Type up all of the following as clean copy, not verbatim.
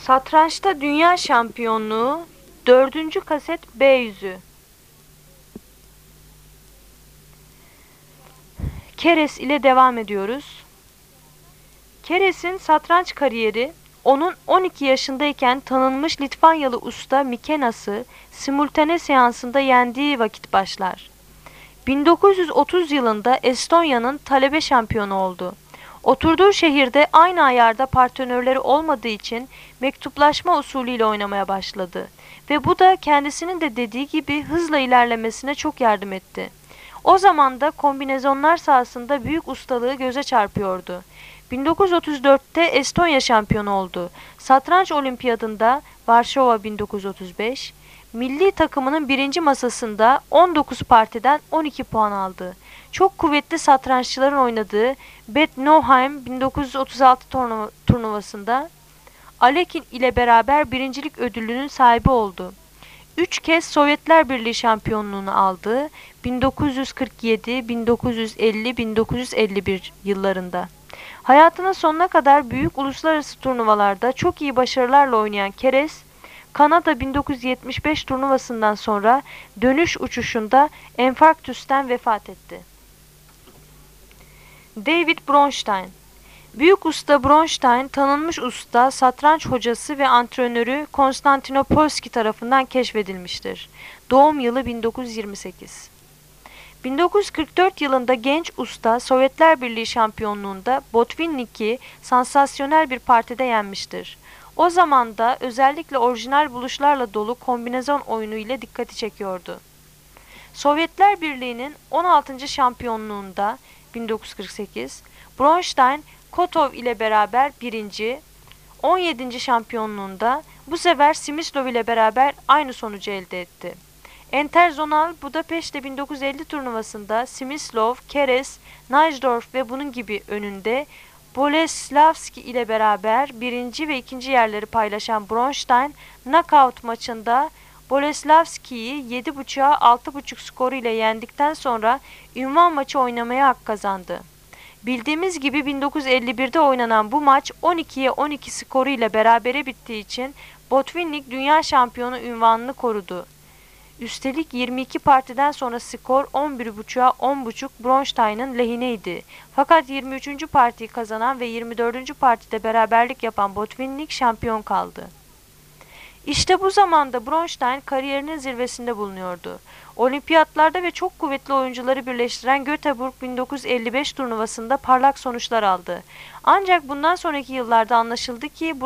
Satrançta dünya şampiyonluğu, dördüncü kaset B yüzü. Keres ile devam ediyoruz. Keres'in satranç kariyeri, onun 12 yaşındayken tanınmış Litvanyalı usta Mikenas'ı simultane seansında yendiği vakit başlar. 1930 yılında Estonya'nın talebe şampiyonu oldu. Oturduğu şehirde aynı ayarda partnörleri olmadığı için mektuplaşma usulüyle oynamaya başladı ve bu da kendisinin de dediği gibi hızla ilerlemesine çok yardım etti. O zaman da kombinezonlar sahasında büyük ustalığı göze çarpıyordu. 1934'te Estonya şampiyonu oldu. Satranç olimpiyatında Varşova 1935, milli takımının birinci masasında 19 partiden 12 puan aldı. Çok kuvvetli satranççıların oynadığı Bad Nauheim 1936 turnuvasında Alekhine ile beraber birincilik ödülünün sahibi oldu. 3 kez Sovyetler Birliği şampiyonluğunu aldı. 1947, 1950, 1951 yıllarında. Hayatının sonuna kadar büyük uluslararası turnuvalarda çok iyi başarılarla oynayan Keres, Kanada 1975 turnuvasından sonra dönüş uçuşunda enfarktüsten vefat etti. David Bronstein. Büyük usta Bronstein, tanınmış usta, satranç hocası ve antrenörü Konstantinopolski tarafından keşfedilmiştir. Doğum yılı 1928. 1944 yılında genç usta Sovyetler Birliği şampiyonluğunda Botvinnik'i sansasyonel bir partide yenmiştir. O zaman da özellikle orijinal buluşlarla dolu kombinezon oyunu ile dikkati çekiyordu. Sovyetler Birliği'nin 16. şampiyonluğunda 1948, Bronstein, Kotov ile beraber 1. 17. şampiyonluğunda bu sefer Smyslov ile beraber aynı sonucu elde etti. Interzonal Budapeşte 1950 turnuvasında Smyslov, Keres, Najdorf ve bunun gibi önünde Boleslavski ile beraber 1. ve 2. yerleri paylaşan Bronstein, knockout maçında Boleslavski'yi 7.5'a 6.5 skoru ile yendikten sonra ünvan maçı oynamaya hak kazandı. Bildiğimiz gibi 1951'de oynanan bu maç 12'ye 12 skoru ile berabere bittiği için Botvinnik dünya şampiyonu ünvanını korudu. Üstelik 22 partiden sonra skor 11.5'a 10.5 Bronstein'ın lehineydi. Fakat 23. partiyi kazanan ve 24. partide beraberlik yapan Botvinnik şampiyon kaldı. İşte bu zamanda Bronstein kariyerinin zirvesinde bulunuyordu. Olimpiyatlarda ve çok kuvvetli oyuncuları birleştiren Göteborg 1955 turnuvasında parlak sonuçlar aldı. Ancak bundan sonraki yıllarda anlaşıldı ki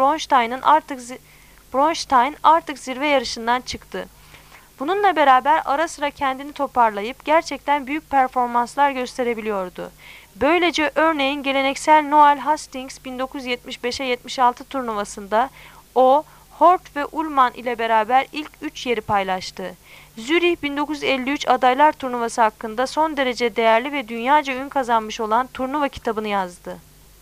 Bronstein artık zirve yarışından çıktı. Bununla beraber ara sıra kendini toparlayıp gerçekten büyük performanslar gösterebiliyordu. Böylece örneğin geleneksel Noel Hastings 1975'e 76 turnuvasında o, Hort ve Ullmann ile beraber ilk 3 yeri paylaştı. Zürih 1953 adaylar turnuvası hakkında son derece değerli ve dünyaca ün kazanmış olan turnuva kitabını yazdı.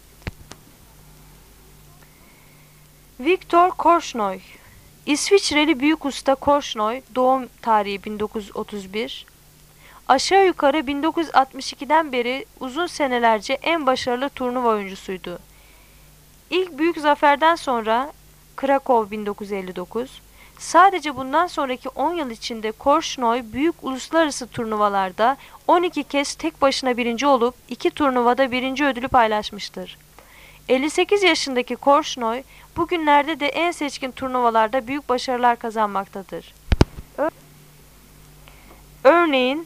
Viktor Korchnoi. İsviçreli büyük usta Korchnoi, doğum tarihi 1931, aşağı yukarı 1962'den beri uzun senelerce en başarılı turnuva oyuncusuydu. İlk büyük zaferden sonra Krakow 1959, sadece bundan sonraki 10 yıl içinde Korchnoi büyük uluslararası turnuvalarda 12 kez tek başına birinci olup 2 turnuvada birinci ödülü paylaşmıştır. 58 yaşındaki Korchnoi bugünlerde de en seçkin turnuvalarda büyük başarılar kazanmaktadır. Örneğin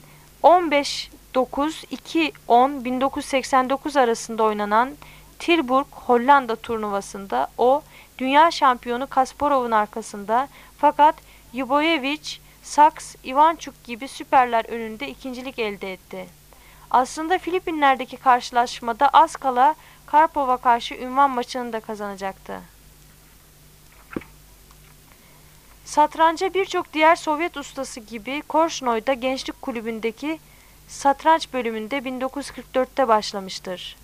15-9-2-10 1989 arasında oynanan Tilburg Hollanda turnuvasında o dünya şampiyonu Kasparov'un arkasında, fakat Ljubojevic, Saks, Ivanchuk gibi süperler önünde ikincilik elde etti. Aslında Filipinler'deki karşılaşmada az kala Karpov'a karşı ünvan maçını da kazanacaktı. Satranca birçok diğer Sovyet ustası gibi Korchnoi da gençlik kulübündeki satranç bölümünde 1944'te başlamıştır.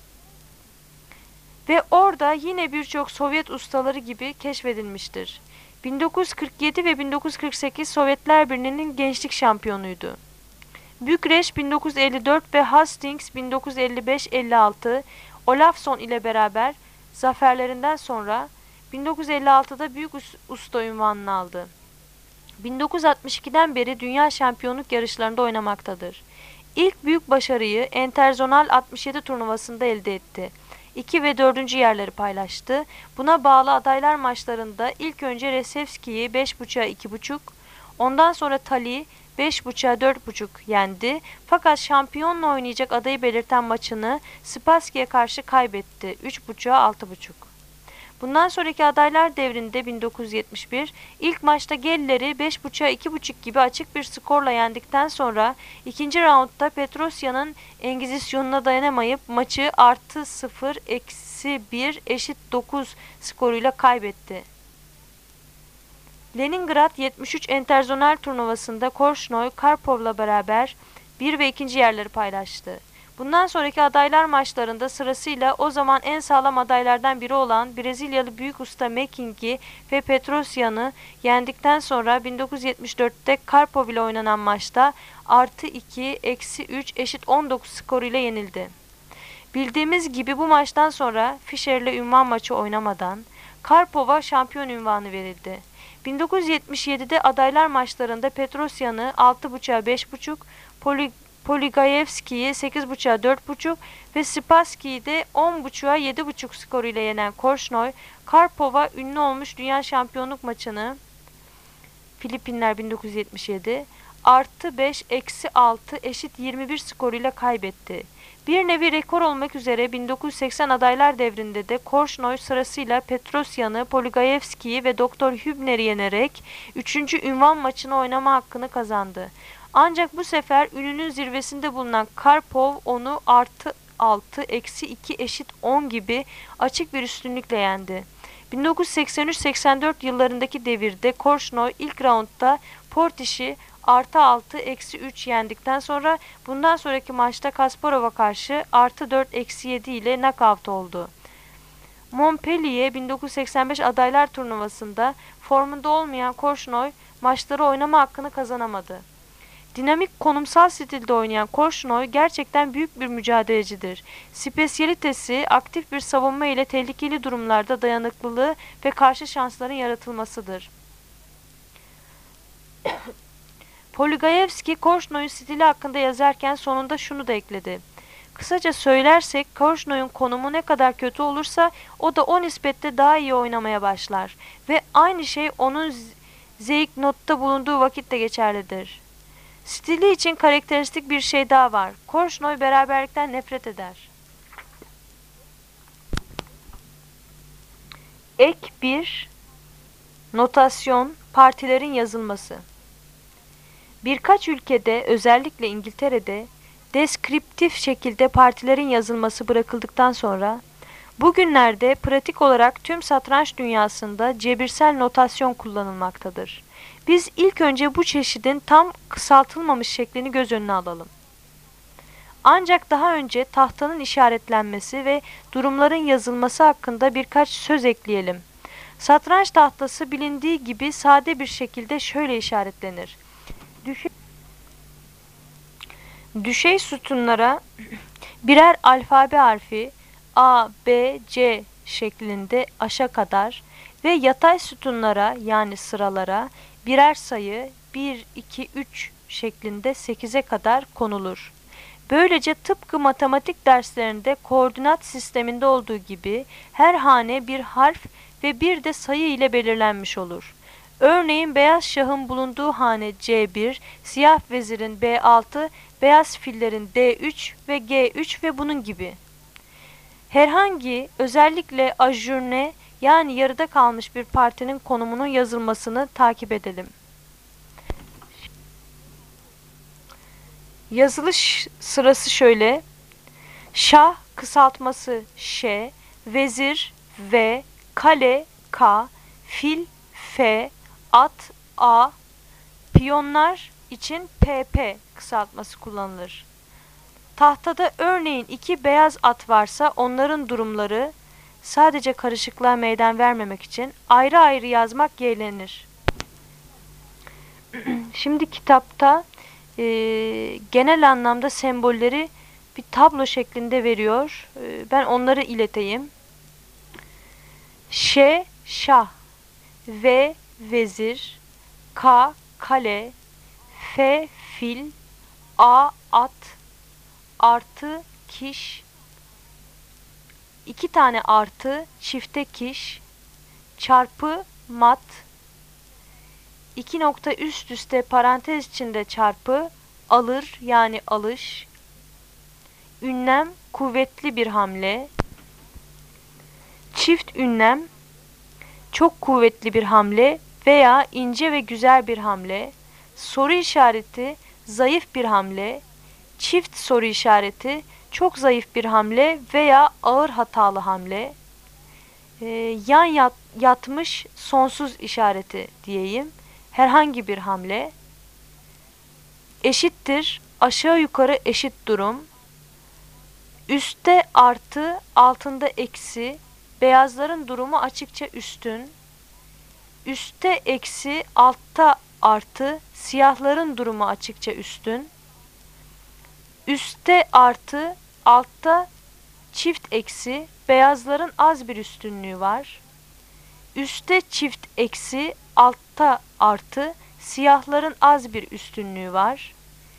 Ve orada yine birçok Sovyet ustaları gibi keşfedilmiştir. 1947 ve 1948 Sovyetler Birliği'nin gençlik şampiyonuydu. Bükreş 1954 ve Hastings 1955-56 Olafson ile beraber zaferlerinden sonra 1956'da büyük usta unvanını aldı. 1962'den beri dünya şampiyonluk yarışlarında oynamaktadır. İlk büyük başarıyı Interzonal 67 turnuvasında elde etti. 2 ve 4. yerleri paylaştı. Buna bağlı adaylar maçlarında ilk önce Resevski'yi 5.5'a 2.5, ondan sonra Tali 5.5'a 4.5 yendi. Fakat şampiyonla oynayacak adayı belirten maçını Spassky'ye karşı kaybetti. 3.5'a 6.5. Bundan sonraki adaylar devrinde 1971 ilk maçta Geller'i 5.5'a 2.5 gibi açık bir skorla yendikten sonra ikinci raundda Petrosya'nın engizisyonuna dayanamayıp maçı +0-1 eşit 9 skoruyla kaybetti. Leningrad 73 Interzonal turnuvasında Korchnoi Karpov'la beraber 1 ve 2. yerleri paylaştı. Bundan sonraki adaylar maçlarında sırasıyla o zaman en sağlam adaylardan biri olan Brezilyalı büyük usta Meking'i ve Petrosyan'ı yendikten sonra 1974'te Karpov ile oynanan maçta +2, -3 eşit 19 skoruyla yenildi. Bildiğimiz gibi bu maçtan sonra Fischer'le ünvan maçı oynamadan Karpov'a şampiyon ünvanı verildi. 1977'de adaylar maçlarında Petrosyan'ı 6.5'a 5.5, Poligayevski'yi 8.5'a 4.5 ve Spassky'yi de 10.5'a 7.5 skoruyla yenen Korchnoi, Karpov'a ünlü olmuş dünya şampiyonluk maçını Filipinler 1977 +5, -6 eşit 21 skoruyla kaybetti. Bir nevi rekor olmak üzere 1980 adaylar devrinde de Korchnoi sırasıyla Petrosyan'ı, Poligayevski'yi ve Dr. Hübner'i yenerek 3. ünvan maçını oynama hakkını kazandı. Ancak bu sefer ününün zirvesinde bulunan Karpov onu +6, -2 eşit 10 gibi açık bir üstünlükle yendi. 1983-84 yıllarındaki devirde Korchnoi ilk raundda Portish'i +6, -3 yendikten sonra bundan sonraki maçta Kasparov'a karşı +4, -7 ile knockout oldu. Montpellier 1985 adaylar turnuvasında formunda olmayan Korchnoi maçları oynama hakkını kazanamadı. Dinamik konumsal stilde oynayan Korchnoi gerçekten büyük bir mücadelecidir. Spesiyalitesi aktif bir savunma ile tehlikeli durumlarda dayanıklılığı ve karşı şansların yaratılmasıdır. Poligayevski Korchnoi'un stili hakkında yazarken sonunda şunu da ekledi. Kısaca söylersek Korchnoi'un konumu ne kadar kötü olursa o da o nispetle daha iyi oynamaya başlar ve aynı şey onun Zeyknot'ta bulunduğu vakitte geçerlidir. Stili için karakteristik bir şey daha var. Korchnoi beraberlikten nefret eder. Ek 1 Notasyon partilerin yazılması. Birkaç ülkede, özellikle İngiltere'de, deskriptif şekilde partilerin yazılması bırakıldıktan sonra, bugünlerde pratik olarak tüm satranç dünyasında cebirsel notasyon kullanılmaktadır. Biz ilk önce bu çeşidin tam kısaltılmamış şeklini göz önüne alalım. Ancak daha önce tahtanın işaretlenmesi ve durumların yazılması hakkında birkaç söz ekleyelim. Satranç tahtası bilindiği gibi sade bir şekilde şöyle işaretlenir. Düşey sütunlara birer alfabe harfi A, B, C şeklinde aşa kadar ve yatay sütunlara yani sıralara birer sayı 1, 2, 3 şeklinde 8'e kadar konulur. Böylece tıpkı matematik derslerinde koordinat sisteminde olduğu gibi her hane bir harf ve bir de sayı ile belirlenmiş olur. Örneğin beyaz şahın bulunduğu hane C1, siyah vezirin B6, beyaz fillerin D3 ve G3 ve bunun gibi. Herhangi özellikle ajurne yani yarıda kalmış bir partinin konumunun yazılmasını takip edelim. Yazılış sırası şöyle. Şah kısaltması Ş, vezir V, kale K, fil F, at A, piyonlar için PP kısaltması kullanılır. Tahtada örneğin 2 beyaz at varsa onların durumları sadece karışıklığa meydan vermemek için ayrı ayrı yazmak yeğlenir. Şimdi kitapta genel anlamda sembolleri bir tablo şeklinde veriyor. Ben onları ileteyim. Ş şah, V vezir, K kale, F fil, A at, artı kiş, 2 tane artı çifte kiş, çarpı mat, 2 nokta üst üste parantez içinde çarpı, alır yani alış, ünlem kuvvetli bir hamle, çift ünlem çok kuvvetli bir hamle veya ince ve güzel bir hamle, soru işareti zayıf bir hamle, çift soru işareti çok zayıf bir hamle veya ağır hatalı hamle, yatmış sonsuz işareti diyeyim, herhangi bir hamle, eşittir aşağı yukarı eşit durum, üstte artı altında eksi, beyazların durumu açıkça üstün, üstte eksi altta artı, siyahların durumu açıkça üstün, üstte artı altta çift eksi, beyazların az bir üstünlüğü var, üstte çift eksi altta artı, siyahların az bir üstünlüğü var,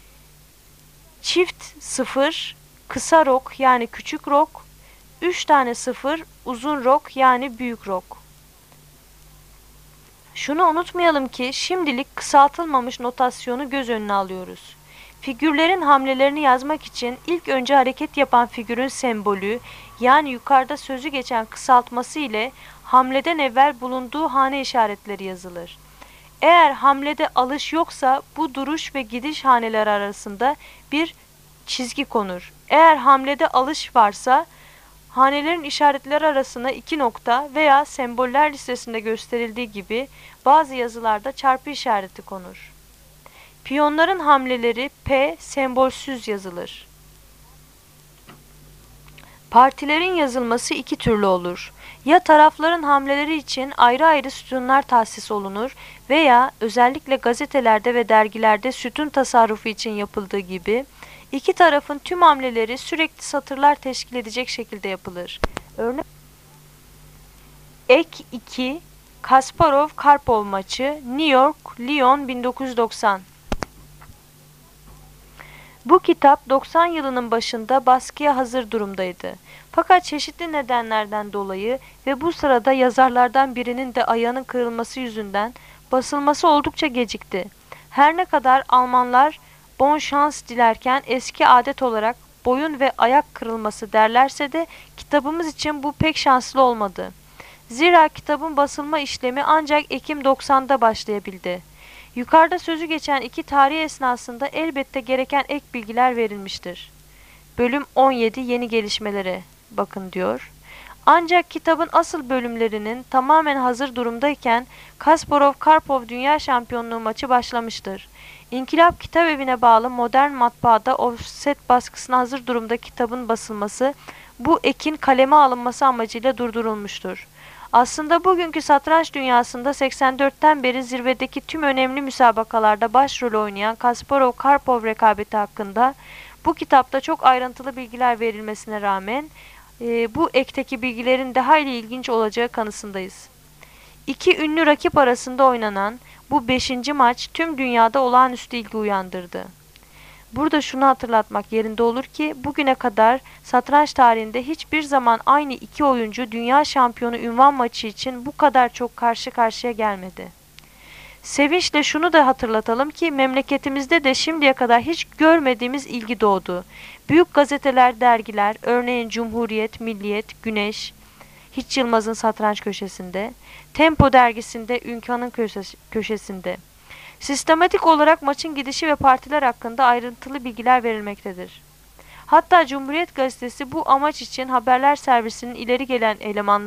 çift sıfır kısa rok yani küçük rok, 3 tane sıfır uzun rok yani büyük rok. Şunu unutmayalım ki şimdilik kısaltılmamış notasyonu göz önüne alıyoruz. Figürlerin hamlelerini yazmak için ilk önce hareket yapan figürün sembolü yani yukarıda sözü geçen kısaltması ile hamleden evvel bulunduğu hane işaretleri yazılır. Eğer hamlede alış yoksa bu duruş ve gidiş haneleri arasında bir çizgi konur. Eğer hamlede alış varsa hanelerin işaretleri arasına 2 nokta veya semboller listesinde gösterildiği gibi bazı yazılarda çarpı işareti konur. Piyonların hamleleri P sembolsüz yazılır. Partilerin yazılması iki türlü olur. Ya tarafların hamleleri için ayrı ayrı sütunlar tahsis olunur veya özellikle gazetelerde ve dergilerde sütun tasarrufu için yapıldığı gibi iki tarafın tüm hamleleri sürekli satırlar teşkil edecek şekilde yapılır. Örnek Ek 2 Kasparov-Karpov maçı New York, Lyon 1990. Bu kitap 90 yılının başında baskıya hazır durumdaydı. Fakat çeşitli nedenlerden dolayı ve bu sırada yazarlardan birinin de ayağının kırılması yüzünden basılması oldukça gecikti. Her ne kadar Almanlar bon şans dilerken eski adet olarak boyun ve ayak kırılması derlerse de kitabımız için bu pek şanslı olmadı. Zira kitabın basılma işlemi ancak Ekim 90'da başlayabildi. Yukarıda sözü geçen iki tarih esnasında elbette gereken ek bilgiler verilmiştir. Bölüm 17 yeni gelişmelere bakın diyor. Ancak kitabın asıl bölümlerinin tamamen hazır durumdayken Kasparov-Karpov Dünya Şampiyonluğu maçı başlamıştır. İnkılap Kitabevi'ne bağlı modern matbaada offset baskısına hazır durumda kitabın basılması bu ekin kaleme alınması amacıyla durdurulmuştur. Aslında bugünkü satranç dünyasında 84'ten beri zirvedeki tüm önemli müsabakalarda başrol oynayan Kasparov-Karpov rekabeti hakkında bu kitapta çok ayrıntılı bilgiler verilmesine rağmen bu ekteki bilgilerin daha ile ilginç olacağı kanısındayız. İki ünlü rakip arasında oynanan bu 5. maç tüm dünyada olağanüstü ilgi uyandırdı. Burada şunu hatırlatmak yerinde olur ki bugüne kadar satranç tarihinde hiçbir zaman aynı iki oyuncu dünya şampiyonu unvan maçı için bu kadar çok karşı karşıya gelmedi. Sevinçle şunu da hatırlatalım ki memleketimizde de şimdiye kadar hiç görmediğimiz ilgi doğdu. Büyük gazeteler, dergiler, örneğin Cumhuriyet, Milliyet, Güneş, Hiç Yılmaz'ın satranç köşesinde, Tempo dergisinde, Ünkan'ın köşesinde. Sistematik olarak maçın gidişi ve partiler hakkında ayrıntılı bilgiler verilmektedir. Hatta Cumhuriyet Gazetesi bu amaç için haberler servisinin ileri gelen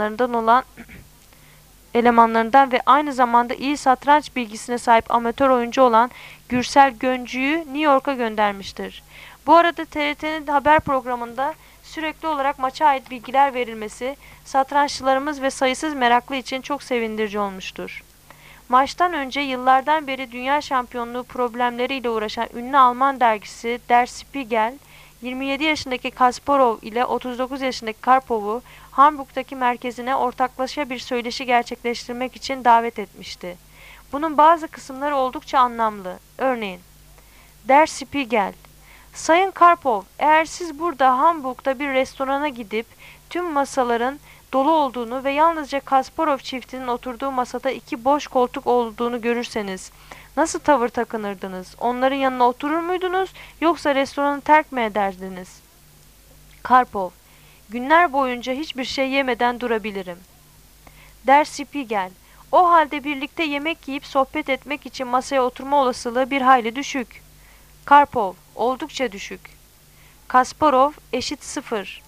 elemanlarından ve aynı zamanda iyi satranç bilgisine sahip amatör oyuncu olan Gürsel Göncü'yü New York'a göndermiştir. Bu arada TRT'nin haber programında sürekli olarak maça ait bilgiler verilmesi satranççılarımız ve sayısız meraklı için çok sevindirici olmuştur. Maçtan önce yıllardan beri dünya şampiyonluğu problemleriyle uğraşan ünlü Alman dergisi Der Spiegel 27 yaşındaki Kasparov ile 39 yaşındaki Karpov'u Hamburg'daki merkezine ortaklaşa bir söyleşi gerçekleştirmek için davet etmişti. Bunun bazı kısımları oldukça anlamlı. Örneğin, Der Spiegel: Sayın Karpov, eğer siz burada Hamburg'da bir restorana gidip tüm masaların dolu olduğunu ve yalnızca Kasparov çiftinin oturduğu masada 2 boş koltuk olduğunu görürseniz nasıl tavır takınırdınız? Onların yanına oturur muydunuz yoksa restoranı terk mi ederdiniz? Karpov: Günler boyunca hiçbir şey yemeden durabilirim. Der Spiegel: O halde birlikte yemek yiyip sohbet etmek için masaya oturma olasılığı bir hayli düşük. Karpov: Oldukça düşük. Kasparov: Eşit 0.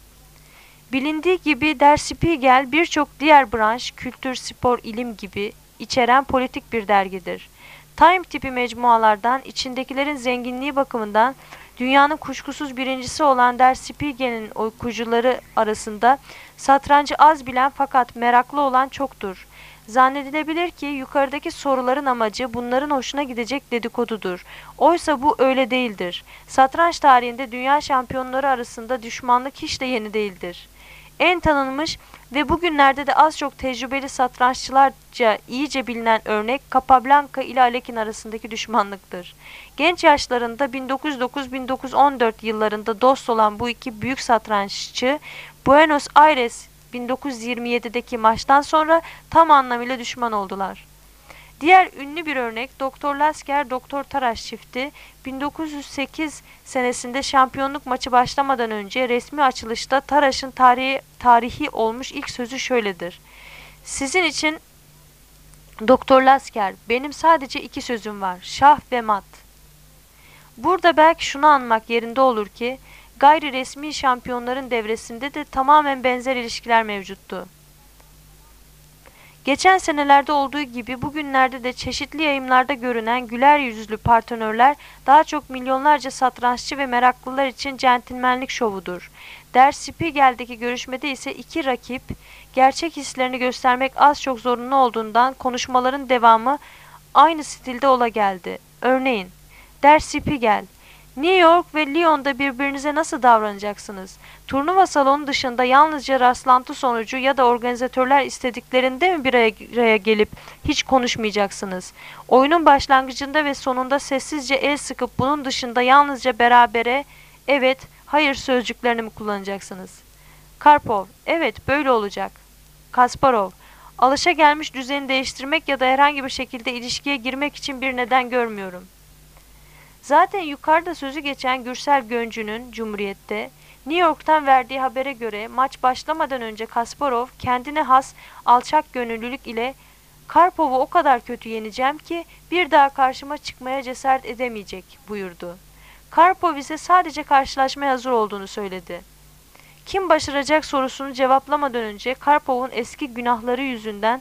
Bilindiği gibi Der Spiegel birçok diğer branş, kültür, spor, ilim gibi içeren politik bir dergidir. Time tipi mecmualardan içindekilerin zenginliği bakımından dünyanın kuşkusuz birincisi olan Der Spiegel'in okuyucuları arasında satrancı az bilen fakat meraklı olan çoktur. Zannedilebilir ki yukarıdaki soruların amacı bunların hoşuna gidecek dedikodudur. Oysa bu öyle değildir. Satranç tarihinde dünya şampiyonları arasında düşmanlık hiç de yeni değildir. En tanınmış ve bugünlerde de az çok tecrübeli satranççılarca iyice bilinen örnek Capablanca ile Alekhine arasındaki düşmanlıktır. Genç yaşlarında 1909-1914 yıllarında dost olan bu iki büyük satranççı Buenos Aires 1927'deki maçtan sonra tam anlamıyla düşman oldular. Diğer ünlü bir örnek Doktor Lasker-Doktor Taraş çifti 1908 senesinde şampiyonluk maçı başlamadan önce resmi açılışta Taraş'ın tarihi olmuş ilk sözü şöyledir: Sizin için Doktor Lasker, benim sadece 2 sözüm var: şah ve mat. Burada belki şunu anmak yerinde olur ki gayri resmi şampiyonların devresinde de tamamen benzer ilişkiler mevcuttu. Geçen senelerde olduğu gibi bugünlerde de çeşitli yayımlarda görünen güler yüzlü partnörler daha çok milyonlarca satranççı ve meraklılar için centilmenlik şovudur. Der Spiegel'deki görüşmede ise iki rakip gerçek hislerini göstermek az çok zorunlu olduğundan konuşmaların devamı aynı stilde ola geldi. Örneğin, Der Spiegel: New York ve Lyon'da birbirinize nasıl davranacaksınız? Turnuva salonu dışında yalnızca rastlantı sonucu ya da organizatörler istediklerinde mi bir araya gelip hiç konuşmayacaksınız? Oyunun başlangıcında ve sonunda sessizce el sıkıp bunun dışında yalnızca berabere evet, hayır sözcüklerini mi kullanacaksınız? Karpov: Evet, böyle olacak. Kasparov: Alışagelmiş düzeni değiştirmek ya da herhangi bir şekilde ilişkiye girmek için bir neden görmüyorum. Zaten yukarıda sözü geçen Gürsel Göncü'nün Cumhuriyet'te New York'tan verdiği habere göre maç başlamadan önce Kasparov kendine has alçak gönüllülük ile Karpov'u o kadar kötü yeneceğim ki bir daha karşıma çıkmaya cesaret edemeyecek buyurdu. Karpov ise sadece karşılaşmaya hazır olduğunu söyledi. Kim başaracak sorusunu cevaplamadan önce Karpov'un eski günahları yüzünden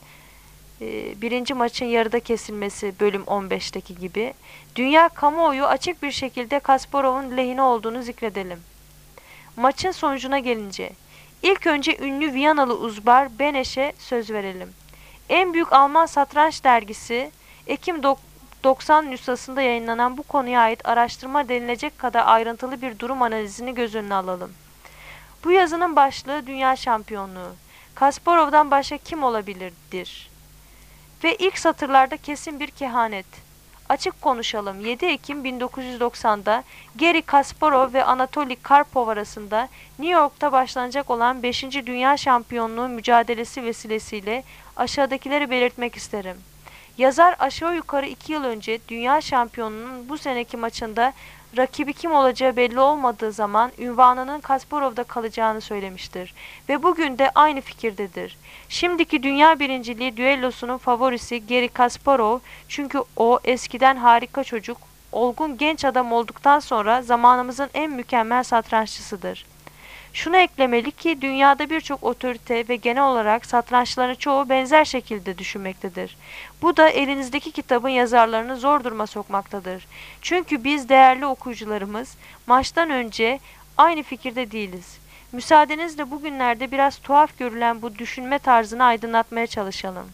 birinci maçın yarıda kesilmesi bölüm 15'teki gibi dünya kamuoyu açık bir şekilde Kasparov'un lehine olduğunu zikredelim. Maçın sonucuna gelince ilk önce ünlü Viyanalı uzbar Beneş'e söz verelim. En büyük Alman satranç dergisi Ekim 90 nüshasında yayınlanan bu konuya ait araştırma denilecek kadar ayrıntılı bir durum analizini göz önüne alalım. Bu yazının başlığı Dünya Şampiyonluğu. Kasparov'dan başka kim olabilirdir? Ve ilk satırlarda kesin bir kehanet. Açık konuşalım, 7 Ekim 1990'da Garry Kasparov ve Anatoly Karpov arasında New York'ta başlanacak olan 5. Dünya Şampiyonluğu mücadelesi vesilesiyle aşağıdakileri belirtmek isterim. Yazar aşağı yukarı 2 yıl önce Dünya Şampiyonu'nun bu seneki maçında rakibi kim olacağı belli olmadığı zaman ünvanının Kasparov'da kalacağını söylemiştir ve bugün de aynı fikirdedir. Şimdiki dünya birinciliği düellosunun favorisi Garry Kasparov, çünkü o eskiden harika çocuk, olgun genç adam olduktan sonra zamanımızın en mükemmel satranççısıdır. Şunu eklemeli ki dünyada birçok otorite ve genel olarak satranççıların çoğu benzer şekilde düşünmektedir. Bu da elinizdeki kitabın yazarlarını zor duruma sokmaktadır. Çünkü biz değerli okuyucularımız maçtan önce aynı fikirde değiliz. Müsaadenizle bugünlerde biraz tuhaf görülen bu düşünme tarzını aydınlatmaya çalışalım.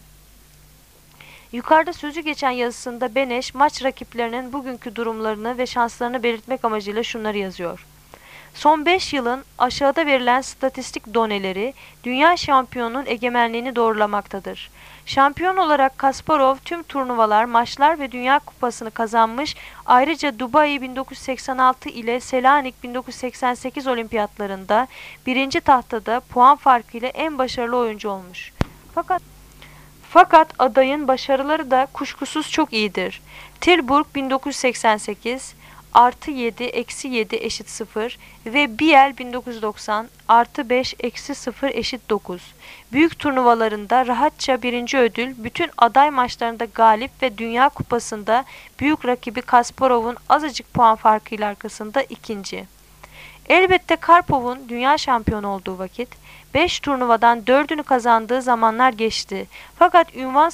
Yukarıda sözü geçen yazısında Beneş maç rakiplerinin bugünkü durumlarını ve şanslarını belirtmek amacıyla şunları yazıyor. Son 5 yılın aşağıda verilen statistik doneleri dünya şampiyonunun egemenliğini doğrulamaktadır. Şampiyon olarak Kasparov tüm turnuvalar, maçlar ve Dünya Kupası'nı kazanmış. Ayrıca Dubai 1986 ile Selanik 1988 olimpiyatlarında birinci tahtada puan farkıyla en başarılı oyuncu olmuş. Fakat adayın başarıları da kuşkusuz çok iyidir. Tilburg 1988 artı 7 eksi 7 eşit 0 ve Biel 1990 artı 5 eksi 0 eşit 9. Büyük turnuvalarında rahatça birinci ödül, bütün aday maçlarında galip ve Dünya Kupası'nda büyük rakibi Kasparov'un azıcık puan farkıyla arkasında ikinci. Elbette Karpov'un dünya şampiyonu olduğu vakit 5 turnuvadan 4'ünü kazandığı zamanlar geçti. Fakat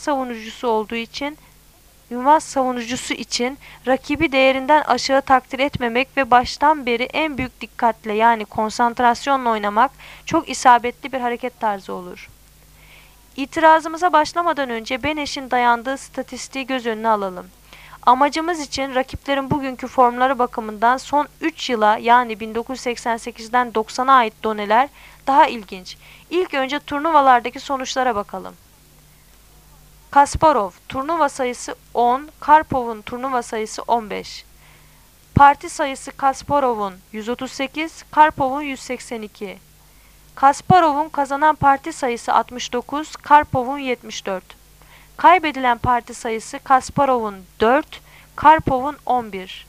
ünvan savunucusu için rakibi değerinden aşağı takdir etmemek ve baştan beri en büyük dikkatle yani konsantrasyonla oynamak çok isabetli bir hareket tarzı olur. İtirazımıza başlamadan önce Beneš'in dayandığı statistiği göz önüne alalım. Amacımız için rakiplerin bugünkü formları bakımından son 3 yıla yani 1988'den 90'a ait doneler daha ilginç. İlk önce turnuvalardaki sonuçlara bakalım. Kasparov turnuva sayısı 10, Karpov'un turnuva sayısı 15. Parti sayısı Kasparov'un 138, Karpov'un 182. Kasparov'un kazanan parti sayısı 69, Karpov'un 74. Kaybedilen parti sayısı Kasparov'un 4, Karpov'un 11.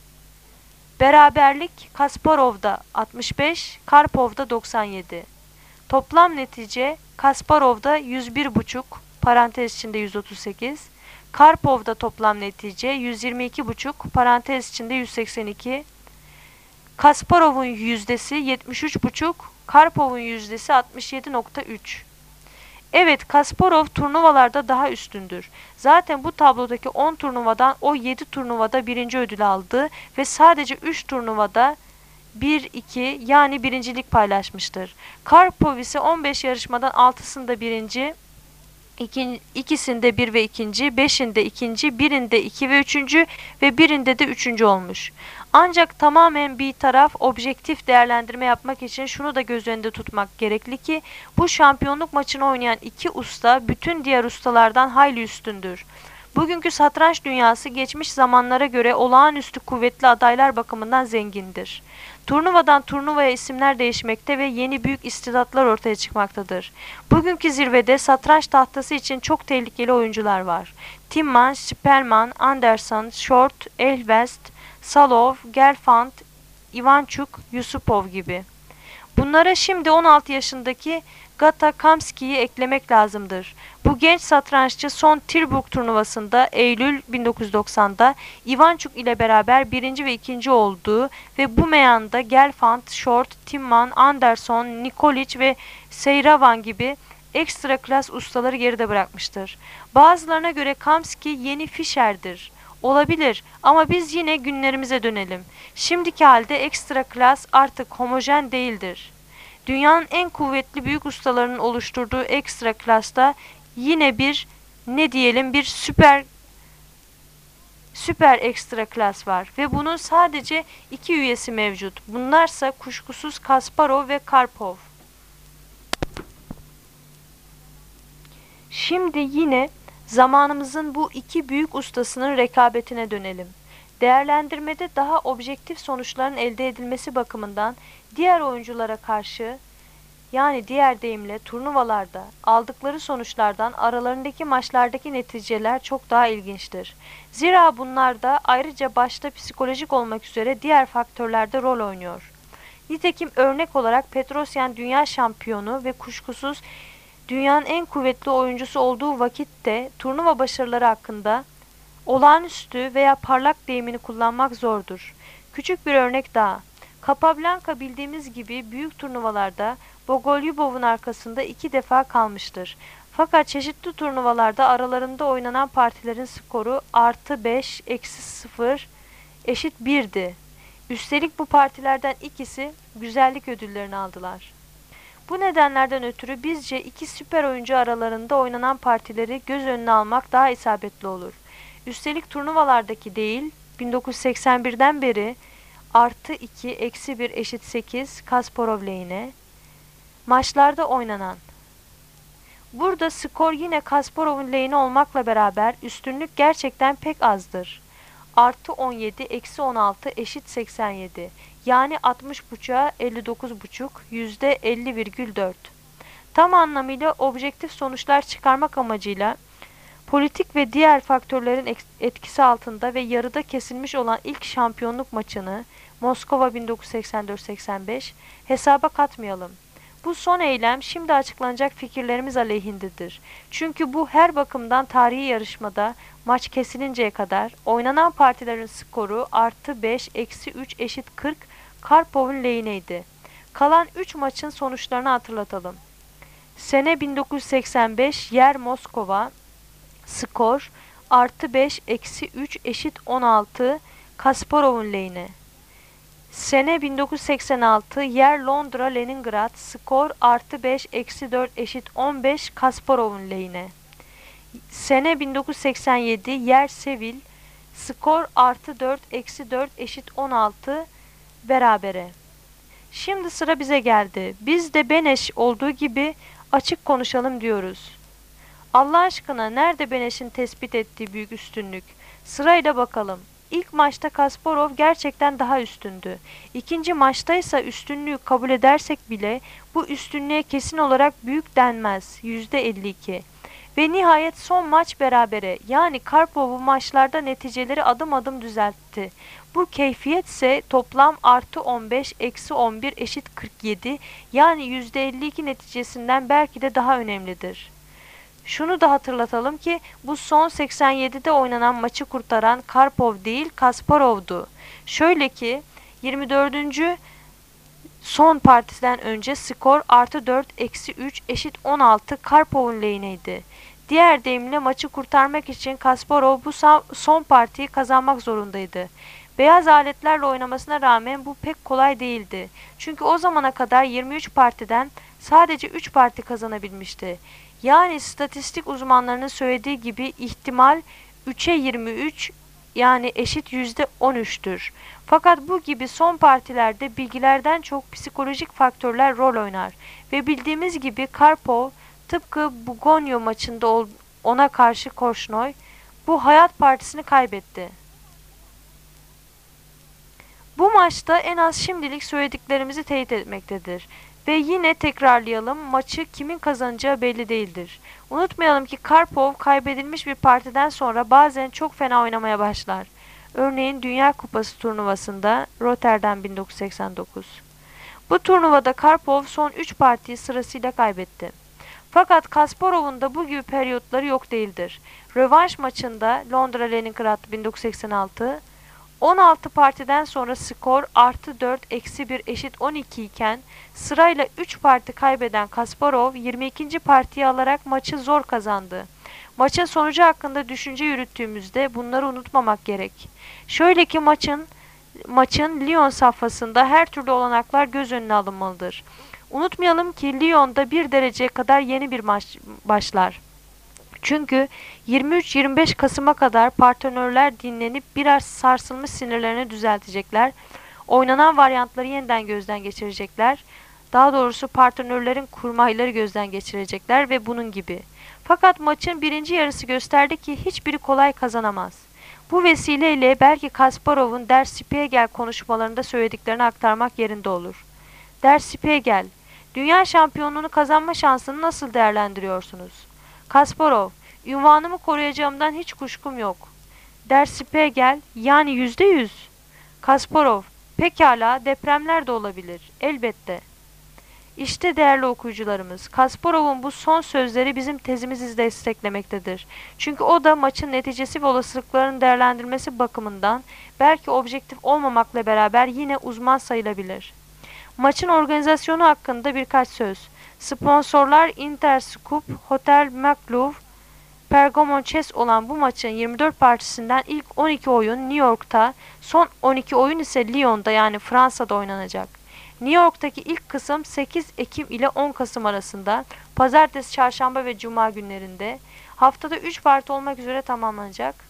Beraberlik Kasparov'da 65, Karpov'da 97. Toplam netice Kasparov'da 101,5 parantez içinde 138, Karpov'da toplam netice 122,5 parantez içinde 182. Kasparov'un yüzdesi 73,5, Karpov'un yüzdesi 67,3. Evet, Kasparov turnuvalarda daha üstündür. Zaten bu tablodaki 10 turnuvadan o 7 turnuvada birinci ödül aldı ve sadece 3 turnuvada 1-2 yani birincilik paylaşmıştır. Karpov ise 15 yarışmadan 6'sında birinci, ikisinde 1 ve ikinci, 5'inde ikinci, birinde 2 ve üçüncü ve birinde de üçüncü olmuş. Ancak tamamen bir taraf objektif değerlendirme yapmak için şunu da göz önünde tutmak gerekli ki bu şampiyonluk maçını oynayan iki usta bütün diğer ustalardan hayli üstündür. Bugünkü satranç dünyası geçmiş zamanlara göre olağanüstü kuvvetli adaylar bakımından zengindir. Turnuvadan turnuvaya isimler değişmekte ve yeni büyük istidatlar ortaya çıkmaktadır. Bugünkü zirvede satranç tahtası için çok tehlikeli oyuncular var. Timman, Spellman, Anderson, Short, Elvest, Salov, Gelfand, Ivanchuk, Yusupov gibi. Bunlara şimdi 16 yaşındaki Gata Kamski'yi eklemek lazımdır. Bu genç satranççı son Tilburg turnuvasında Eylül 1990'da Ivanchuk ile beraber birinci ve ikinci olduğu ve bu meyanda Gelfand, Short, Timman, Anderson, Nikolic ve Seyravan gibi ekstra klas ustaları geride bırakmıştır. Bazılarına göre Kamski yeni Fischer'dir. Olabilir ama biz yine günlerimize dönelim. Şimdiki halde ekstra klas artık homojen değildir. Dünyanın en kuvvetli büyük ustalarının oluşturduğu ekstra klasta yine bir süper ekstra klas var ve bunun sadece 2 üyesi mevcut. Bunlarsa kuşkusuz Kasparov ve Karpov. Şimdi yine zamanımızın bu iki büyük ustasının rekabetine dönelim. Değerlendirmede daha objektif sonuçların elde edilmesi bakımından diğer oyunculara karşı yani diğer deyimle turnuvalarda aldıkları sonuçlardan aralarındaki maçlardaki neticeler çok daha ilginçtir. Zira bunlarda ayrıca başta psikolojik olmak üzere diğer faktörlerde rol oynuyor. Nitekim örnek olarak Petrosyan dünya şampiyonu ve kuşkusuz dünyanın en kuvvetli oyuncusu olduğu vakitte turnuva başarıları hakkında olağanüstü veya parlak deyimini kullanmak zordur. Küçük bir örnek daha. Capablanca bildiğimiz gibi büyük turnuvalarda Bogolyubov'un arkasında 2 defa kalmıştır. Fakat çeşitli turnuvalarda aralarında oynanan partilerin skoru artı 5 eksi 0 eşit 1'di. Üstelik bu partilerden ikisi güzellik ödüllerini aldılar. Bu nedenlerden ötürü bizce iki süper oyuncu aralarında oynanan partileri göz önüne almak daha isabetli olur. Üstelik turnuvalardaki değil, 1981'den beri artı 2 eksi 1 eşit 8 Kasparov lehine. Maçlarda oynanan. Burada skor yine Kasparov'un lehine olmakla beraber üstünlük gerçekten pek azdır. Artı 17 eksi 16 eşit 87. Yani 60,5'a 59,5 %50,4. Tam anlamıyla objektif sonuçlar çıkarmak amacıyla politik ve diğer faktörlerin etkisi altında ve yarıda kesilmiş olan ilk şampiyonluk maçını Moskova 1984-85 hesaba katmayalım. Bu son eylem şimdi açıklanacak fikirlerimiz aleyhindedir. Çünkü bu her bakımdan tarihi yarışmada maç kesilinceye kadar oynanan partilerin skoru artı 5 eksi 3 eşit 40 Karpov'un lehineydi. Kalan 3 maçın sonuçlarını hatırlatalım. Sene 1985 yer Moskova, skor artı 5 eksi 3 eşit 16 Kasparov'un lehine. Sene 1986 yer Londra Leningrad, skor artı 5 eksi 4 eşit 15 Kasparov'un lehine. Sene 1987 yer Sevil, skor artı 4 eksi 4 eşit 16 berabere. Şimdi sıra bize geldi. Biz de Beneş olduğu gibi açık konuşalım diyoruz. Allah aşkına nerede Beneş'in tespit ettiği büyük üstünlük? Sırayla bakalım. İlk maçta Kasparov gerçekten daha üstündü. İkinci maçtaysa üstünlüğü kabul edersek bile bu üstünlüğe kesin olarak büyük denmez. %52. Ve nihayet son maç berabere. Yani Karpov bu maçlarda neticeleri adım adım düzeltti. Bu keyfiyet ise toplam artı 15 eksi 11 eşit 47 yani %52 neticesinden belki de daha önemlidir. Şunu da hatırlatalım ki bu son 87'de oynanan maçı kurtaran Karpov değil Kasparov'du. Şöyle ki 24. son partiden önce skor artı 4 eksi 3 eşit 16 Karpov'un lehineydi. Diğer deyimle maçı kurtarmak için Kasparov bu son partiyi kazanmak zorundaydı. Beyaz aletlerle oynamasına rağmen bu pek kolay değildi. Çünkü o zamana kadar 23 partiden sadece 3 parti kazanabilmişti. Yani istatistik uzmanlarının söylediği gibi ihtimal 3'e 23 yani eşit %13'tür. Fakat bu gibi son partilerde bilgilerden çok psikolojik faktörler rol oynar. Ve bildiğimiz gibi Karpov tıpkı Bugonyo maçında ona karşı Korşnoy bu hayat partisini kaybetti. Bu maçta en az şimdilik söylediklerimizi teyit etmektedir. Ve yine tekrarlayalım, maçı kimin kazanacağı belli değildir. Unutmayalım ki Karpov kaybedilmiş bir partiden sonra bazen çok fena oynamaya başlar. Örneğin Dünya Kupası turnuvasında Rotterdam 1989. Bu turnuvada Karpov son 3 partiyi sırasıyla kaybetti. Fakat Kasparov'un da bu gibi periyotları yok değildir. Rövanş maçında Londra Leningrad 1986 16 partiden sonra skor artı 4 eksi 1 eşit 12 iken sırayla 3 parti kaybeden Kasparov 22. partiyi alarak maçı zor kazandı. Maçın sonucu hakkında düşünce yürüttüğümüzde bunları unutmamak gerek. Şöyle ki maçın Lyon safhasında her türlü olanaklar göz önüne alınmalıdır. Unutmayalım ki Lyon'da 1 dereceye kadar yeni bir maç başlar. Çünkü 23-25 Kasım'a kadar partnörler dinlenip biraz sarsılmış sinirlerini düzeltecekler. Oynanan varyantları yeniden gözden geçirecekler. Daha doğrusu partnörlerin kurmayları gözden geçirecekler ve bunun gibi. Fakat maçın birinci yarısı gösterdi ki hiçbiri kolay kazanamaz. Bu vesileyle belki Kasparov'un Der Spiegel konuşmalarında söylediklerini aktarmak yerinde olur. Der Spiegel, dünya şampiyonluğunu kazanma şansını nasıl değerlendiriyorsunuz? Kasparov, ünvanımı koruyacağımdan hiç kuşkum yok. Der Spiegel, yani %100. Kasparov, pekala depremler de olabilir, elbette. İşte değerli okuyucularımız, Kasparov'un bu son sözleri bizim tezimizi desteklemektedir. Çünkü o da maçın neticesi ve olasılıkların değerlendirmesi bakımından belki objektif olmamakla beraber yine uzman sayılabilir. Maçın organizasyonu hakkında birkaç söz. Sponsorlar Interscoop, Hotel McLeod, Pergamon Chess olan bu maçın 24 partisinden ilk 12 oyun New York'ta, son 12 oyun ise Lyon'da yani Fransa'da oynanacak. New York'taki ilk kısım 8 Ekim ile 10 Kasım arasında, pazartesi, çarşamba ve cuma günlerinde, haftada 3 parti olmak üzere tamamlanacak.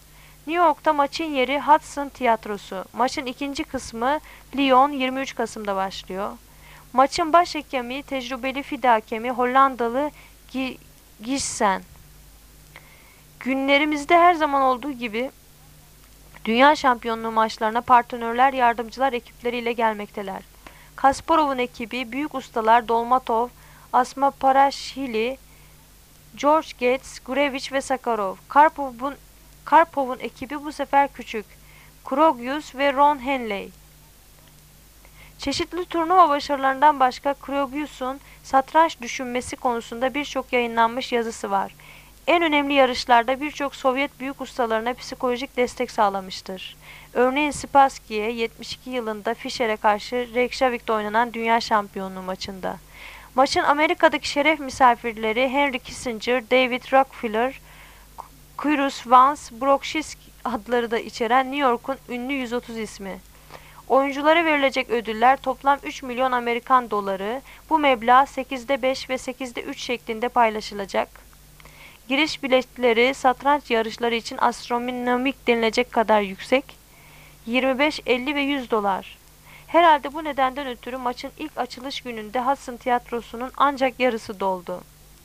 New York'ta maçın yeri Hudson Tiyatrosu. Maçın ikinci kısmı Lyon 23 Kasım'da başlıyor. Maçın baş hakemi tecrübeli FIDE hakemi Hollandalı Gijssen. Günlerimizde her zaman olduğu gibi Dünya Şampiyonluğu maçlarına partnörler, yardımcılar ekipleriyle gelmekteler. Kasparov'un ekibi büyük ustalar Dolmatov, Asmaparashvili, George Getz, Gurevich ve Sakharov. Karpov'un ekibi bu sefer küçük. Krogius ve Ron Henley. Çeşitli turnuva başarılarından başka Krogius'un satranç düşünmesi konusunda birçok yayınlanmış yazısı var. En önemli yarışlarda birçok Sovyet büyük ustalarına psikolojik destek sağlamıştır. Örneğin Spassky'ye 72 yılında Fischer'e karşı Reykjavik'te oynanan Dünya Şampiyonluğu maçında. Maçın Amerika'daki şeref misafirleri Henry Kissinger, David Rockefeller, Cyrus Vance, Brodsky adları da içeren New York'un ünlü 130 ismi. Oyunculara verilecek ödüller toplam 3 milyon Amerikan doları. Bu meblağ 8'de 5 ve 8'de 3 şeklinde paylaşılacak. Giriş biletleri satranç yarışları için astronomik denilecek kadar yüksek. 25, 50 ve 100 dolar. Herhalde bu nedenden ötürü maçın ilk açılış gününde Hudson Tiyatrosu'nun ancak yarısı doldu.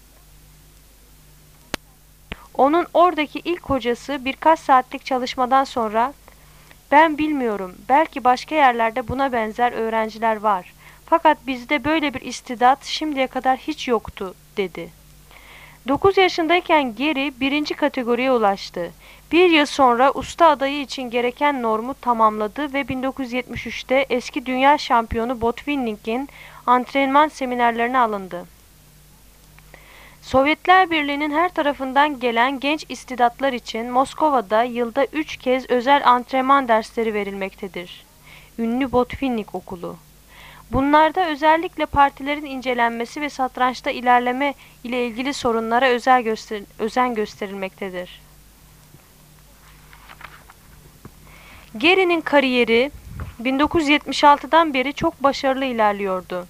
Onun oradaki ilk hocası birkaç saatlik çalışmadan sonra "Ben bilmiyorum, belki başka yerlerde buna benzer öğrenciler var. Fakat bizde böyle bir istidat şimdiye kadar hiç yoktu," dedi. 9 yaşındayken Geri birinci kategoriye ulaştı. Bir yıl sonra usta adayı için gereken normu tamamladı ve 1973'te eski dünya şampiyonu Botvinnik'in antrenman seminerlerine alındı. Sovyetler Birliği'nin her tarafından gelen genç istidatlar için Moskova'da yılda 3 kez özel antrenman dersleri verilmektedir. Ünlü Botvinnik Okulu. Bunlarda özellikle partilerin incelenmesi ve satrançta ilerleme ile ilgili sorunlara özen gösterilmektedir. Geri'nin kariyeri 1976'dan beri çok başarılı ilerliyordu.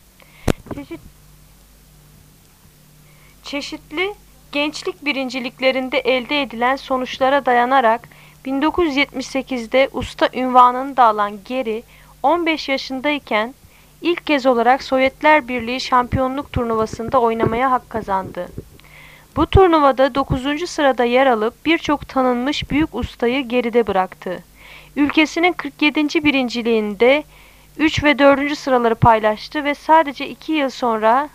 Çeşitli gençlik birinciliklerinde elde edilen sonuçlara dayanarak 1978'de usta unvanını da alan Geri, 15 yaşındayken ilk kez olarak Sovyetler Birliği şampiyonluk turnuvasında oynamaya hak kazandı. Bu turnuvada 9. sırada yer alıp birçok tanınmış büyük ustayı geride bıraktı. Ülkesinin 47. birinciliğinde 3 ve 4. sıraları paylaştı ve sadece 2 yıl sonra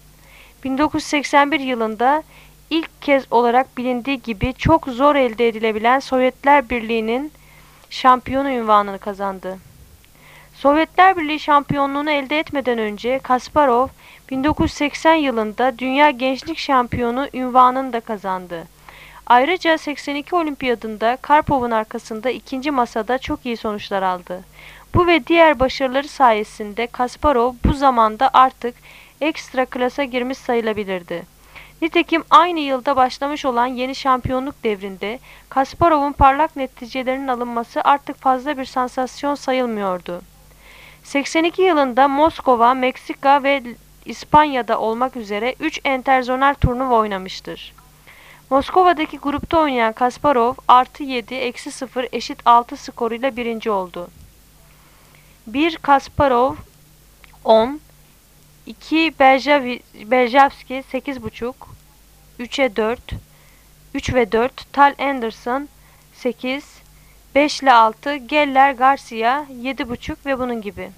1981 yılında ilk kez olarak bilindiği gibi çok zor elde edilebilen Sovyetler Birliği'nin şampiyonu unvanını kazandı. Sovyetler Birliği şampiyonluğunu elde etmeden önce Kasparov 1980 yılında Dünya Gençlik Şampiyonu unvanını da kazandı. Ayrıca 82 Olimpiyadında Karpov'un arkasında ikinci masada çok iyi sonuçlar aldı. Bu ve diğer başarıları sayesinde Kasparov bu zamanda artık ekstra klasa girmiş sayılabilirdi. Nitekim aynı yılda başlamış olan yeni şampiyonluk devrinde Kasparov'un parlak neticelerinin alınması artık fazla bir sansasyon sayılmıyordu. 82 yılında Moskova, Meksika ve İspanya'da olmak üzere 3 interzonal turnuva oynamıştır. Moskova'daki grupta oynayan Kasparov +7, -0 eşit 6 skoruyla birinci oldu. 1 Kasparov 10, 2 Beljavski 8,5, 3'e 4, 3 ve 4 Tal Anderson 8, 5 ile 6 Geller Garcia 7,5 ve bunun gibi.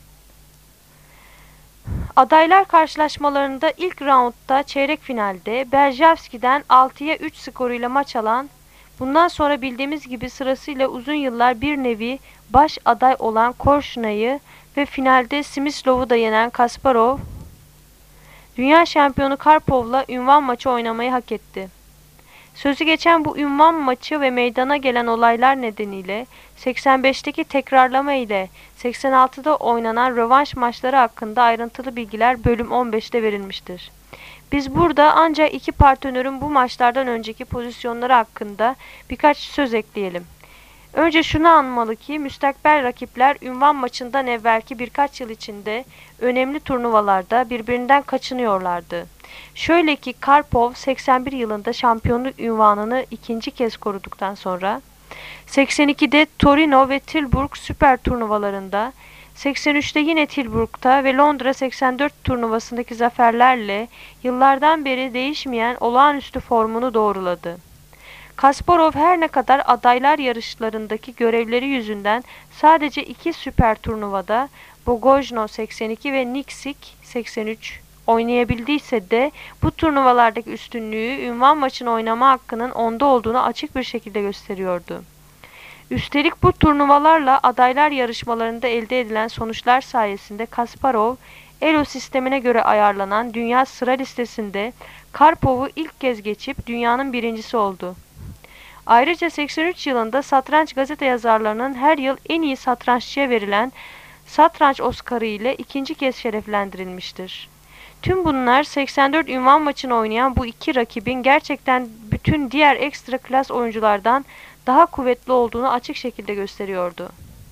Adaylar karşılaşmalarında ilk raundda çeyrek finalde Beljavski'den 6'ya 3 skoruyla maç alan, bundan sonra bildiğimiz gibi sırasıyla uzun yıllar bir nevi baş aday olan Korşunay'ı ve finalde Smyslov'u da yenen Kasparov, dünya şampiyonu Karpov'la unvan maçı oynamayı hak etti. Sözü geçen bu unvan maçı ve meydana gelen olaylar nedeniyle 85'teki tekrarlama ile 86'da oynanan rövanş maçları hakkında ayrıntılı bilgiler bölüm 15'te verilmiştir. Biz burada ancak iki partnörün bu maçlardan önceki pozisyonları hakkında birkaç söz ekleyelim. Önce şunu anmalı ki müstakbel rakipler unvan maçından evvelki birkaç yıl içinde önemli turnuvalarda birbirinden kaçınıyorlardı. Şöyle ki Karpov 81 yılında şampiyonluk unvanını ikinci kez koruduktan sonra 82'de Torino ve Tilburg süper turnuvalarında, 83'te yine Tilburg'da ve Londra 84 turnuvasındaki zaferlerle yıllardan beri değişmeyen olağanüstü formunu doğruladı. Kasparov her ne kadar adaylar yarışlarındaki görevleri yüzünden sadece 2 süper turnuvada Bogojno 82 ve Niksik 83 oynayabildiyse de bu turnuvalardaki üstünlüğü ünvan maçını oynama hakkının onda olduğunu açık bir şekilde gösteriyordu. Üstelik bu turnuvalarla adaylar yarışmalarında elde edilen sonuçlar sayesinde Kasparov, ELO sistemine göre ayarlanan dünya sıra listesinde Karpov'u ilk kez geçip dünyanın birincisi oldu. Ayrıca 83 yılında satranç gazete yazarlarının her yıl en iyi satranççıya verilen satranç Oscar'ı ile ikinci kez şereflendirilmiştir. Tüm bunlar 84 ünvan maçını oynayan bu iki rakibin gerçekten bütün diğer ekstra klas oyunculardan daha kuvvetli olduğunu açık şekilde gösteriyordu.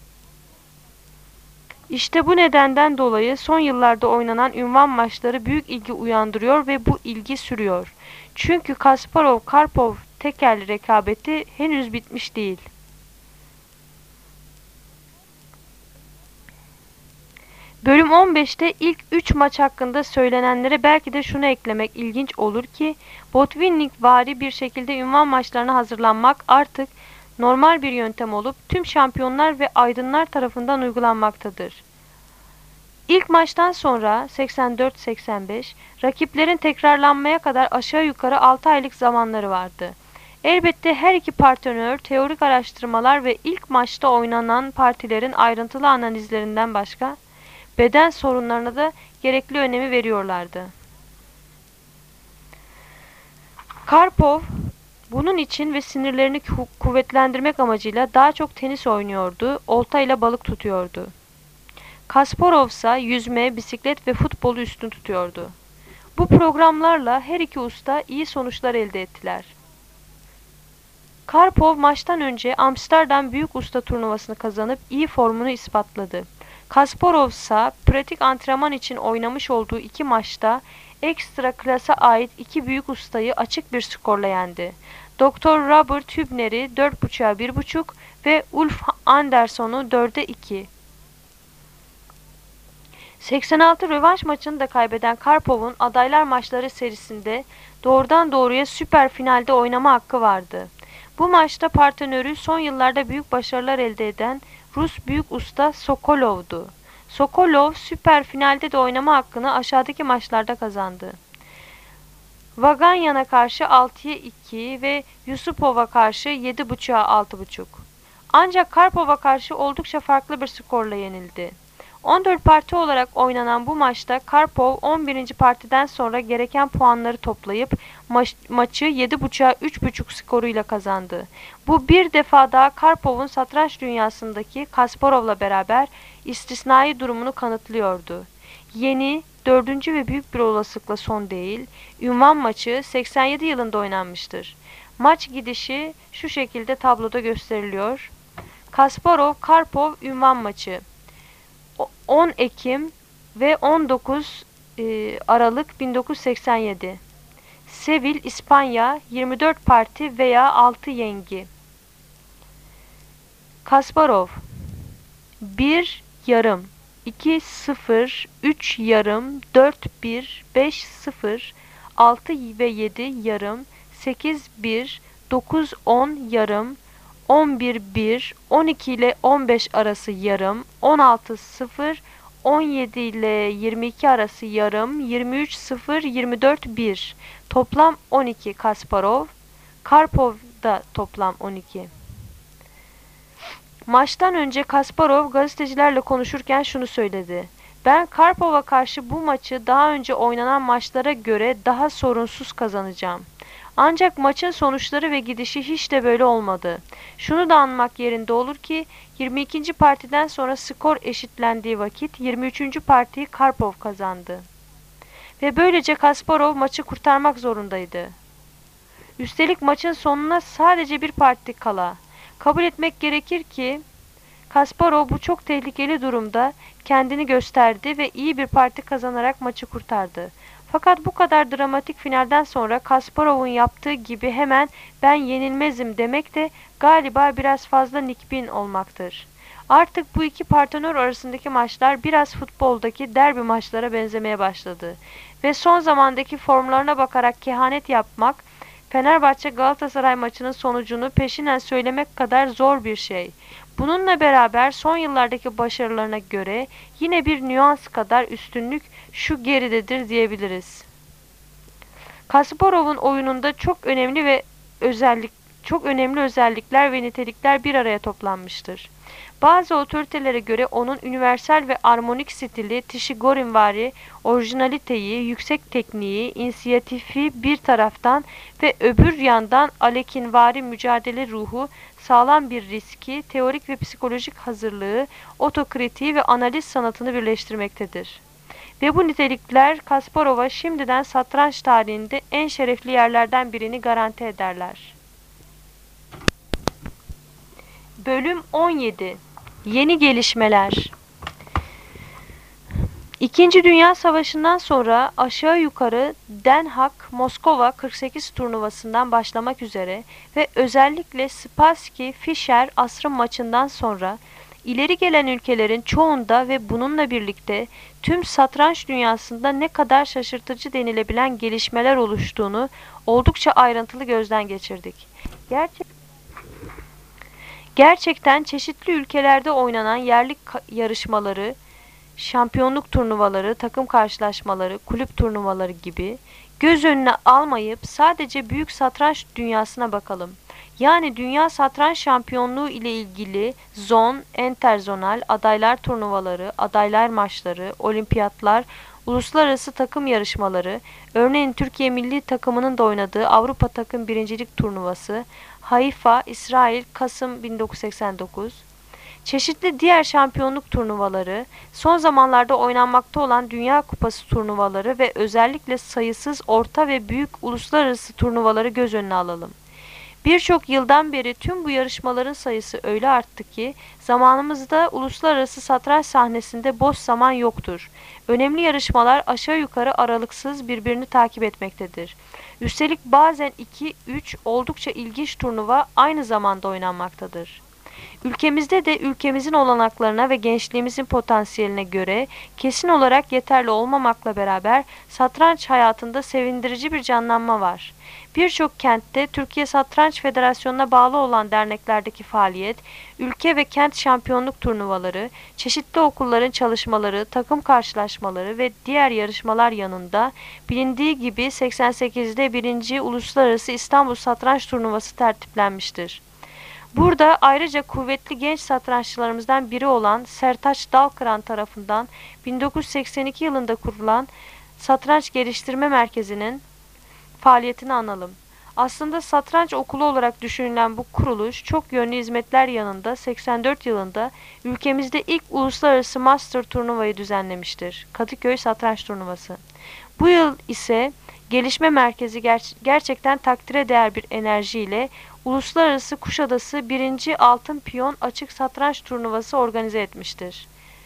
İşte bu nedenden dolayı son yıllarda oynanan ünvan maçları büyük ilgi uyandırıyor ve bu ilgi sürüyor. Çünkü Kasparov-Karpov tekerli rekabeti henüz bitmiş değil. Bölüm 15'te ilk 3 maç hakkında söylenenlere belki de şunu eklemek ilginç olur ki Botvinnik-vari bir şekilde ünvan maçlarına hazırlanmak artık normal bir yöntem olup tüm şampiyonlar ve aydınlar tarafından uygulanmaktadır. İlk maçtan sonra 84-85 rakiplerin tekrarlanmaya kadar aşağı yukarı 6 aylık zamanları vardı. Elbette her iki partnör teorik araştırmalar ve ilk maçta oynanan partilerin ayrıntılı analizlerinden başka beden sorunlarına da gerekli önemi veriyorlardı. Karpov bunun için ve sinirlerini kuvvetlendirmek amacıyla daha çok tenis oynuyordu, oltayla balık tutuyordu. Kasparov ise yüzme, bisiklet ve futbolu üstün tutuyordu. Bu programlarla her iki usta iyi sonuçlar elde ettiler. Karpov maçtan önce Amsterdam Büyük Usta turnuvasını kazanıp iyi formunu ispatladı. Kasparov ise pratik antrenman için oynamış olduğu 2 maçta ekstra klasa ait 2 büyük ustayı açık bir skorla yendi. Dr. Robert Hübner'i 4.5'a 1.5 ve Ulf Andersson'u 4'e 2. 86 rövanş maçını da kaybeden Karpov'un adaylar maçları serisinde doğrudan doğruya süper finalde oynama hakkı vardı. Bu maçta partnörü son yıllarda büyük başarılar elde eden Rus büyük usta Sokolov'du. Sokolov süper finalde de oynama hakkını aşağıdaki maçlarda kazandı. Vaganyan'a karşı 6'ya 2 ve Yusupov'a karşı 7.5'a 6.5. Ancak Karpov'a karşı oldukça farklı bir skorla yenildi. 14 parti olarak oynanan bu maçta Karpov 11. partiden sonra gereken puanları toplayıp maçı 7.5'a 3.5 skoruyla kazandı. Bu bir defa daha Karpov'un satranç dünyasındaki Kasparov'la beraber istisnai durumunu kanıtlıyordu. Yeni, 4. ve büyük bir olasılıkla son değil, ünvan maçı 87 yılında oynanmıştır. Maç gidişi şu şekilde tabloda gösteriliyor. Kasparov-Karpov ünvan maçı 10 Ekim ve 19 Aralık 1987. Sevil, İspanya 24 parti veya 6 yengi. Kasparov 1 yarım 2-0 3 yarım 4-1 5-0 6 ve 7 yarım 8-1 9-10 yarım 11-1 12 ile 15 arası yarım 16-0 17 ile 22 arası yarım 23-0 24-1 toplam 12 Kasparov. Karpov'da toplam 12. Maçtan önce Kasparov gazetecilerle konuşurken şunu söyledi. Ben Karpov'a karşı bu maçı daha önce oynanan maçlara göre daha sorunsuz kazanacağım. Ancak maçın sonuçları ve gidişi hiç de böyle olmadı. Şunu da anmak yerinde olur ki 22. partiden sonra skor eşitlendiği vakit 23. partiyi Karpov kazandı. Ve böylece Kasparov maçı kurtarmak zorundaydı. Üstelik maçın sonuna sadece bir parti kala. Kabul etmek gerekir ki Kasparov bu çok tehlikeli durumda kendini gösterdi ve iyi bir parti kazanarak maçı kurtardı. Fakat bu kadar dramatik finalden sonra Kasparov'un yaptığı gibi hemen ben yenilmezim demek de galiba biraz fazla nikbin olmaktır. Artık bu iki partner arasındaki maçlar biraz futboldaki derbi maçlara benzemeye başladı. Ve son zamandaki formlarına bakarak kehanet yapmak, Fenerbahçe Galatasaray maçının sonucunu peşinen söylemek kadar zor bir şey. Bununla beraber son yıllardaki başarılarına göre yine bir nüans kadar üstünlük şu geridedir diyebiliriz. Kasparov'un oyununda çok önemli özellikler ve nitelikler bir araya toplanmıştır. Bazı otoritelere göre onun universal ve armonik stili, Tishigorinvari orijinaliteyi, yüksek tekniği, inisiyatifi bir taraftan ve öbür yandan Alekinvari mücadele ruhu, sağlam bir riski, teorik ve psikolojik hazırlığı, otokritiği ve analiz sanatını birleştirmektedir. Ve bu nitelikler Kasparov'a şimdiden satranç tarihinde en şerefli yerlerden birini garanti ederler. Bölüm 17. Yeni gelişmeler. İkinci Dünya Savaşı'ndan sonra aşağı yukarı Den Haag, Moskova 48 turnuvasından başlamak üzere ve özellikle Spassky-Fischer asrın maçından sonra ileri gelen ülkelerin çoğunda ve bununla birlikte tüm satranç dünyasında ne kadar şaşırtıcı denilebilen gelişmeler oluştuğunu oldukça ayrıntılı gözden geçirdik. Gerçekten çeşitli ülkelerde oynanan yerli yarışmaları, şampiyonluk turnuvaları, takım karşılaşmaları, kulüp turnuvaları gibi göz önüne almayıp sadece büyük satranç dünyasına bakalım. Yani Dünya Satranç Şampiyonluğu ile ilgili zon, interzonal, adaylar turnuvaları, adaylar maçları, olimpiyatlar, uluslararası takım yarışmaları, örneğin Türkiye milli takımının da oynadığı Avrupa Takım Birincilik Turnuvası, Haifa, İsrail, Kasım 1989, çeşitli diğer şampiyonluk turnuvaları, son zamanlarda oynanmakta olan Dünya Kupası turnuvaları ve özellikle sayısız orta ve büyük uluslararası turnuvaları göz önüne alalım. Birçok yıldan beri tüm bu yarışmaların sayısı öyle arttı ki zamanımızda uluslararası satranç sahnesinde boş zaman yoktur. Önemli yarışmalar aşağı yukarı aralıksız birbirini takip etmektedir. Üstelik bazen 2-3 oldukça ilginç turnuva aynı zamanda oynanmaktadır. Ülkemizde de ülkemizin olanaklarına ve gençliğimizin potansiyeline göre kesin olarak yeterli olmamakla beraber satranç hayatında sevindirici bir canlanma var. Birçok kentte Türkiye Satranç Federasyonu'na bağlı olan derneklerdeki faaliyet, ülke ve kent şampiyonluk turnuvaları, çeşitli okulların çalışmaları, takım karşılaşmaları ve diğer yarışmalar yanında bilindiği gibi 88'de 1. Uluslararası İstanbul Satranç Turnuvası tertiplenmiştir. Burada ayrıca kuvvetli genç satranççılarımızdan biri olan Sertaç Dalkıran tarafından 1982 yılında kurulan Satranç Geliştirme Merkezi'nin faaliyetini analım. Aslında satranç okulu olarak düşünülen bu kuruluş çok yönlü hizmetler yanında 84 yılında ülkemizde ilk uluslararası master turnuvayı düzenlemiştir. Kadıköy Satranç Turnuvası. Bu yıl ise gelişme merkezi gerçekten takdire değer bir enerjiyle Uluslararası Kuşadası 1. Altın Piyon Açık Satranç Turnuvası organize etmiştir.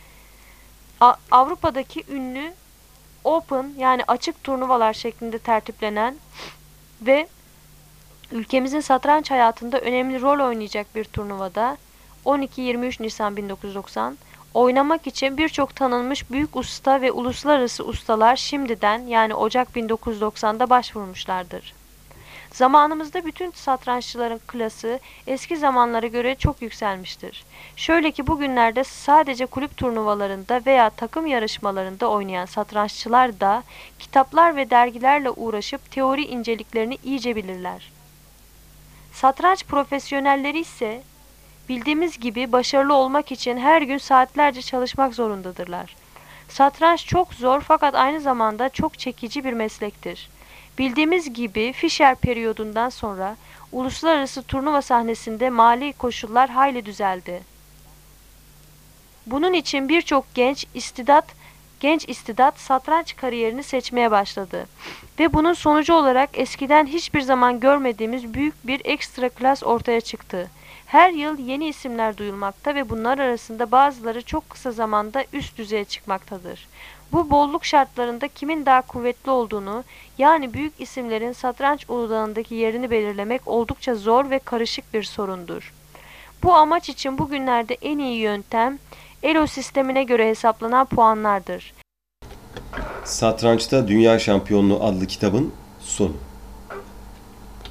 Avrupa'daki ünlü Open yani açık turnuvalar şeklinde tertiplenen ve ülkemizin satranç hayatında önemli rol oynayacak bir turnuvada 12-23 Nisan 1990 oynamak için birçok tanınmış büyük usta ve uluslararası ustalar şimdiden yani Ocak 1990'da başvurmuşlardır. Zamanımızda bütün satranççıların klası eski zamanlara göre çok yükselmiştir. Şöyle ki bugünlerde sadece kulüp turnuvalarında veya takım yarışmalarında oynayan satranççılar da kitaplar ve dergilerle uğraşıp teori inceliklerini iyice bilirler. Satranç profesyonelleri ise bildiğimiz gibi başarılı olmak için her gün saatlerce çalışmak zorundadırlar. Satranç çok zor fakat aynı zamanda çok çekici bir meslektir. Bildiğimiz gibi Fischer periyodundan sonra uluslararası turnuva sahnesinde mali koşullar hayli düzeldi. Bunun için birçok genç istidat satranç kariyerini seçmeye başladı. Ve bunun sonucu olarak eskiden hiçbir zaman görmediğimiz büyük bir ekstra klas ortaya çıktı. Her yıl yeni isimler duyulmakta ve bunlar arasında bazıları çok kısa zamanda üst düzeye çıkmaktadır. Bu bolluk şartlarında kimin daha kuvvetli olduğunu, yani büyük isimlerin satranç uludağındaki yerini belirlemek oldukça zor ve karışık bir sorundur. Bu amaç için bugünlerde en iyi yöntem, Elo sistemine göre hesaplanan puanlardır. Satrançta Dünya Şampiyonluğu adlı kitabın sonu.